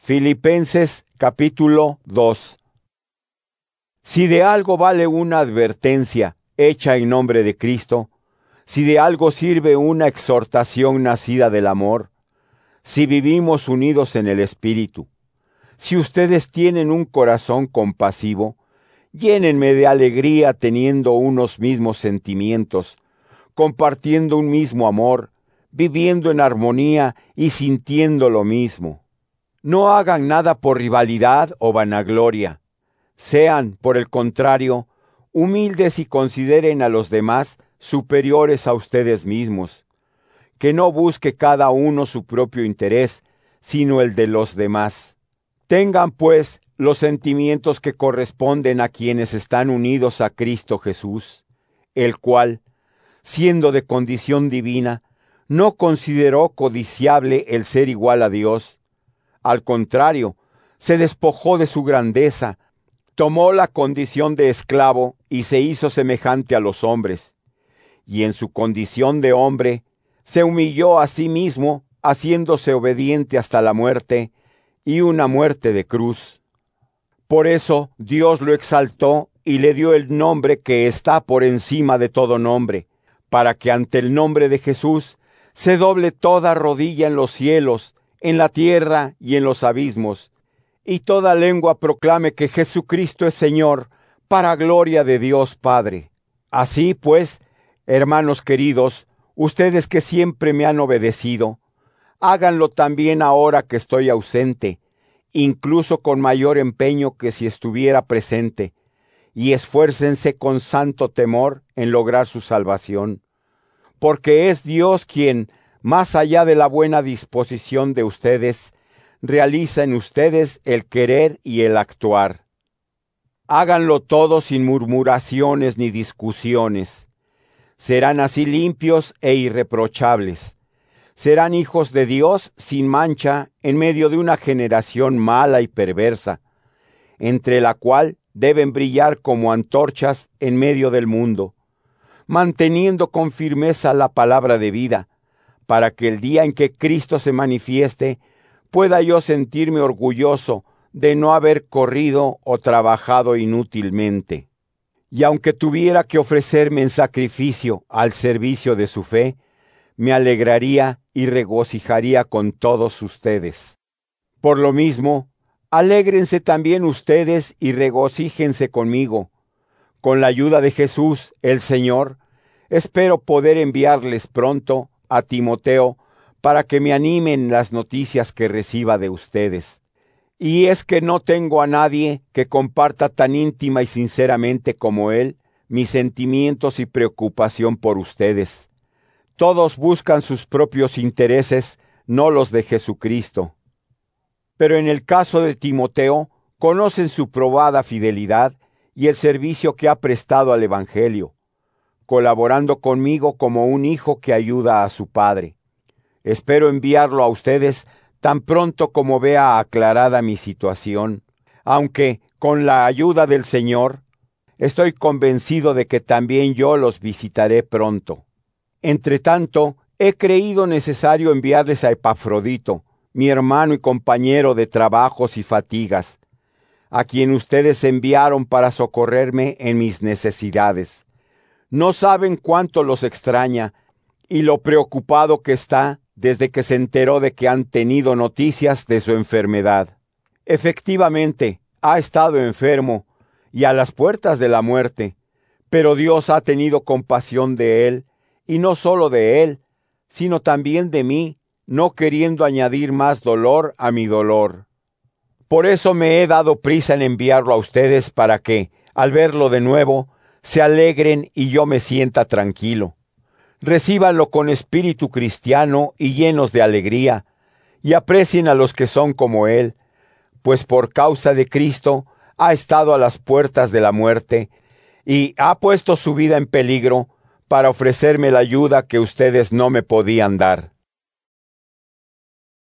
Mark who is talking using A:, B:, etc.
A: Filipenses capítulo 2. Si de algo vale una advertencia hecha en nombre de Cristo, si de algo sirve una exhortación nacida del amor, si vivimos unidos en el Espíritu, si ustedes tienen un corazón compasivo, llénenme de alegría teniendo unos mismos sentimientos, compartiendo un mismo amor, viviendo en armonía y sintiendo lo mismo. No hagan nada por rivalidad o vanagloria. Sean, por el contrario, humildes y consideren a los demás superiores a ustedes mismos. Que no busque cada uno su propio interés, sino el de los demás. Tengan, pues, los sentimientos que corresponden a quienes están unidos a Cristo Jesús, el cual, siendo de condición divina, no consideró codiciable el ser igual a Dios. Al contrario, se despojó de su grandeza, tomó la condición de esclavo y se hizo semejante a los hombres. Y en su condición de hombre, se humilló a sí mismo, haciéndose obediente hasta la muerte, y una muerte de cruz. Por eso Dios lo exaltó y le dio el nombre que está por encima de todo nombre, para que ante el nombre de Jesús se doble toda rodilla en los cielos, en la tierra y en los abismos, y toda lengua proclame que Jesucristo es Señor, para gloria de Dios Padre. Así pues, hermanos queridos, ustedes que siempre me han obedecido, háganlo también ahora que estoy ausente, incluso con mayor empeño que si estuviera presente, y esfuércense con santo temor en lograr su salvación. Porque es Dios quien, más allá de la buena disposición de ustedes, realiza en ustedes el querer y el actuar. Háganlo todo sin murmuraciones ni discusiones. Serán así limpios e irreprochables. Serán hijos de Dios sin mancha en medio de una generación mala y perversa, entre la cual deben brillar como antorchas en medio del mundo, manteniendo con firmeza la palabra de vida, para que el día en que Cristo se manifieste, pueda yo sentirme orgulloso de no haber corrido o trabajado inútilmente. Y aunque tuviera que ofrecerme en sacrificio al servicio de su fe, me alegraría y regocijaría con todos ustedes. Por lo mismo, alégrense también ustedes y regocíjense conmigo. Con la ayuda de Jesús, el Señor, espero poder enviarles pronto a Timoteo para que me animen las noticias que reciba de ustedes. Y es que no tengo a nadie que comparta tan íntima y sinceramente como él mis sentimientos y preocupación por ustedes. Todos buscan sus propios intereses, no los de Jesucristo. Pero en el caso de Timoteo, conocen su probada fidelidad y el servicio que ha prestado al Evangelio, colaborando conmigo como un hijo que ayuda a su padre. Espero enviarlo a ustedes tan pronto como vea aclarada mi situación, aunque, con la ayuda del Señor, estoy convencido de que también yo los visitaré pronto. Entretanto, he creído necesario enviarles a Epafrodito, mi hermano y compañero de trabajos y fatigas, a quien ustedes enviaron para socorrerme en mis necesidades. No saben cuánto los extraña y lo preocupado que está desde que se enteró de que han tenido noticias de su enfermedad. Efectivamente, ha estado enfermo y a las puertas de la muerte, pero Dios ha tenido compasión de él, y no solo de él, sino también de mí, no queriendo añadir más dolor a mi dolor. Por eso me he dado prisa en enviarlo a ustedes para que, al verlo de nuevo, se alegren y yo me sienta tranquilo. Recíbanlo con espíritu cristiano y llenos de alegría, y aprecien a los que son como él, pues por causa de Cristo ha estado a las puertas de la muerte, y ha puesto su vida en peligro para ofrecerme la ayuda que ustedes no me podían dar.